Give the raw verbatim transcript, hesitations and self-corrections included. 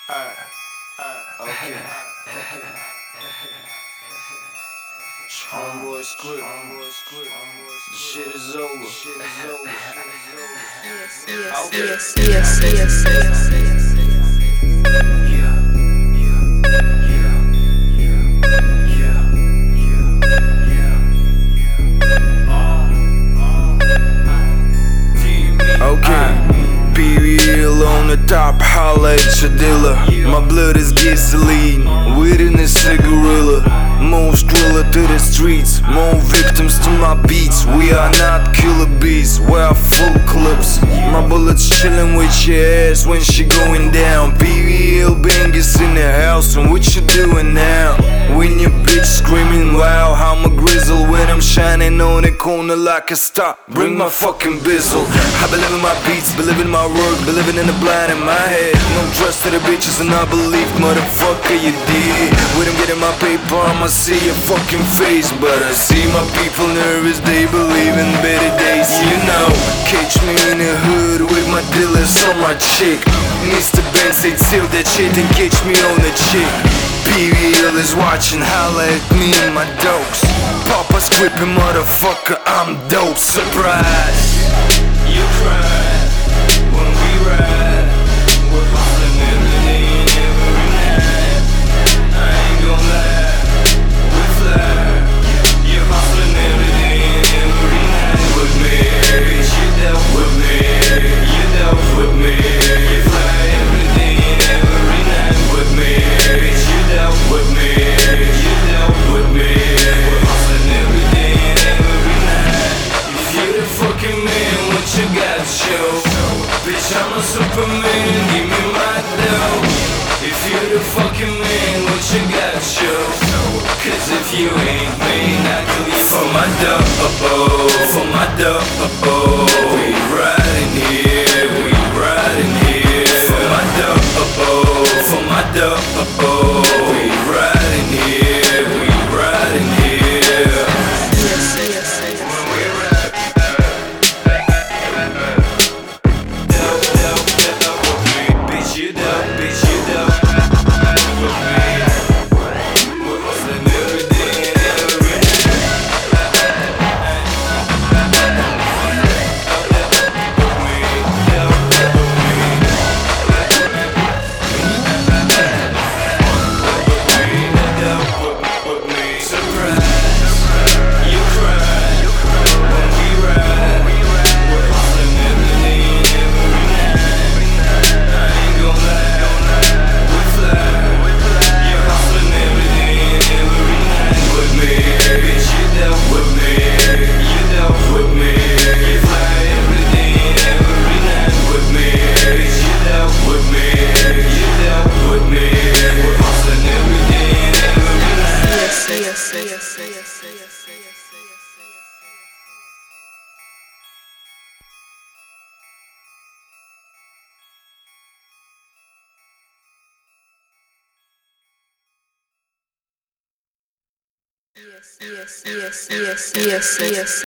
Okay. Homeboy script. The shit is over. Yes, yes, yes, yes, yes, yes. Yeah, yeah, yeah, yeah, yeah, yeah, yeah. Uh, uh, okay. Be real on the top, holla at your dealer. My blood is gasoline, within a cigarilla. More thriller to the streets, more victims to my beats. We are not killer bees, we are full clips. My bullets chillin' with your ass when she going down. Be real bangers in the house, and what you doing now? When your bitch screaming loud, I'm a grizzle when I'm shining on the corner like a star. Bring my fucking bizzle. I believe in my beats, believe in my work, believing in the blind in my head. No trust to the bitches and I believe, motherfucker, you did. When I'm getting my paper, I'ma see your fucking face. But I see my people nervous, they believe in better days. You know, catch me in the hood with my dealers on my chick. Mister Benz, they tilt that shit and catch me on the chick. Be real is watching, holla at me and my dokes. Papa scripting, motherfucker, I'm dope. Surprise, you cry when we ride. We're hustling every day and every night. I ain't gon' lie, we fly. You're hustling every day and every night with me. Bitch, you dealt with me, you dealt with me. You fly every day and every night with me. Bitch, you dealt with me, you dealt with me. We're hustling every day and every night. If you're the fucking man, what you got to show? Bitch, I'm a superman, give me my dough. If you're the fucking man, what you got to show? Cause if you ain't me, I kill you for my dough. For my dough. We riding here, we riding here. For my dough. For my dough. We riding here, we riding here. Yes, yes, yes. When we ride, dope, dope, dope with me. Bitch, you dope, bitch, you dope with me. We're hustling every day and every night. With me, dope, dope with me. Dope with me. Surprise, you cry when we ride. We're hustling every day and every night. I ain't gon' lie, we fly. You're hustling every day and every night with me. Bitch, you dealt with me, you dealt with me. You fly every day and every night with me. Bitch, you dealt with me, you dealt with me. We're hustling every day and every night. Yes, yes, yes, yes, yes, yes. Yes, yes, yes, yes, yes, yes.